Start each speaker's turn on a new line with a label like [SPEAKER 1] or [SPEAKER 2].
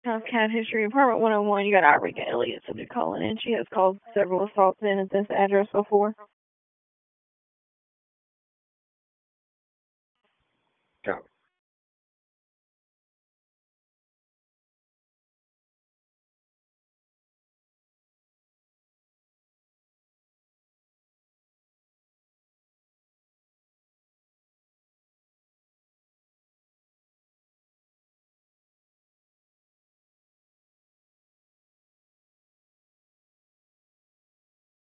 [SPEAKER 1] Cat history. Apartment 101. You got Irika Elliott subject calling in. She has called several assaults in at this address before.
[SPEAKER 2] Copy.